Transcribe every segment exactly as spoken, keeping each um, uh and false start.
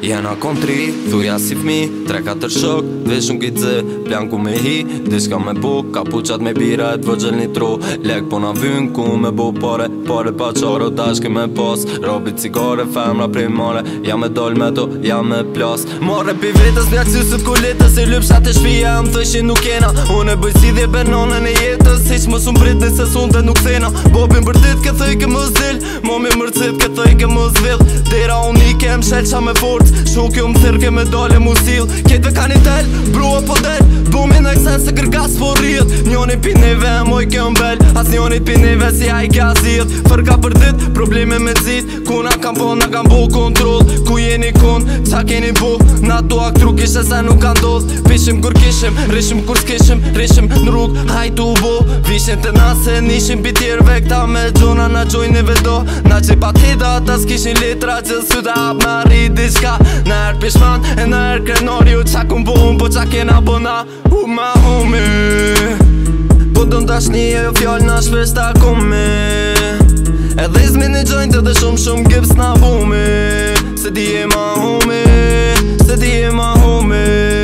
Jena kontri, thuja si fmi, tre katër shok, veshun ki dze, plan ku me hi, diska me bu, kapuqat me bira e t'vëgjel një tru, lek po na vyn ku me bu pare, pare pa qaro dashke me pas, robi cigare, femra primare, ja me dol me to, ja me plas. Marre pi vetës një aksysit ku letës, i lypshat e shpija, më thëshin nuk kena, unë e bëj si dhe benonën e jetës, hiq më sun brit nëse sun dhe nuk thena, bobin për dit këtë i ke më zil, momi mërcit këtë i ke më zvill, dera unike më shel qa me fort, shuk ju më thirke me dole mu sil, ketve ka një tel, brua po del, bumi në eksen se kërgas po rrit, njoni pi neve moj ke mbel, as njoni pi neve si a i ka zit, fërka për dit, probleme me zit, ku na kam po, na kam bo kontrol, ku jeni kun, qa keni bu, na tu aktru kishe se nuk ka ndodh, pishim kur kishim, rishim kur s'kishim, rishim në rrug, hajtu bo, vishin të nase, nishim pi tjerve, këta me gjona na gjojnë vedo, na që pa tida, ta s'kishin litra, që s'yta hap me arrit diçka, na er pishman, e na er krenori, u qa kun bo, po qa kena bona, u ma humi, po do n'dash një e jo fjall na shpesh ta kumi, edhe izmi një gjojnë dhe shumë shumë gips na bumi, se di e ma humi, se di e ma humi,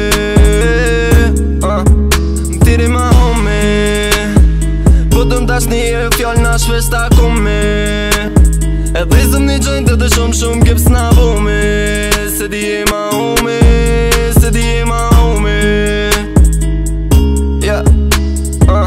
uh, tiri ma humi, po do n'dash një e jo fjall na shpesh ta kumi, edhe izmi një gjojnë dhe shumë shumë gips na bumi, se di e ma humi, se di e ma humi, yeah, uh.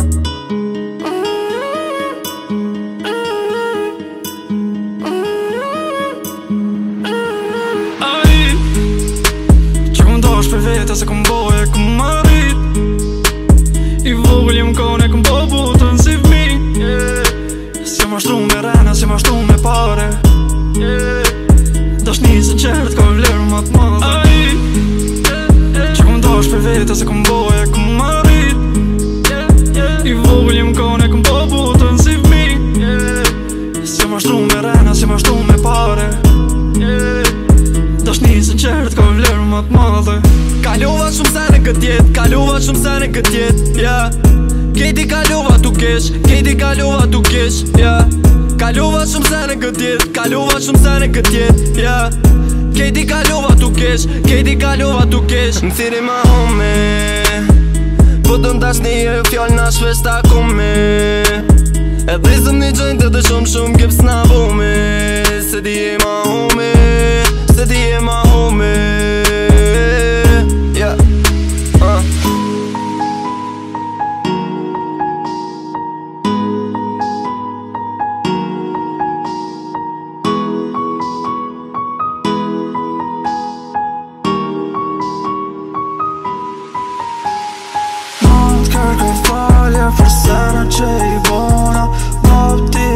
Ai, që më ndosh për vete se këm boje këm marit, i vogël jem kone këm po butën si fmi, yeah. Si ma shtru me rena, si ma shtru me pare, yeah. Dash një se qert ka vlerë më të madhe. Ai, që këm ndosh për vete se këm boje këm marit, i vogël jem kone këm po butën si fmi, yeah. Si ma shtru me rena, si ma shtru me pare, yeah. Dash një se qert ka vlerë më të madhe. Kalova shumë sene këtë jet, kalova shumë sene këtë jet, yeah. Kejti kalova tu kesh, kejti kalova tu kesh, yeah. Kalova shumë sene këtë jet, kalova shumë sene këtë jet, yeah. Kejti kalova tu kesh, kejti kalova tu kesh, më thiri ma home, po do n'dash një e fjall na shpesh ta kumi, edhe izëm një gjojnë dhe shumë shumë gips na bumi, se di e ma home, se di e ma home, yeah, uh. Kërkoj falje për sene që i bona, ma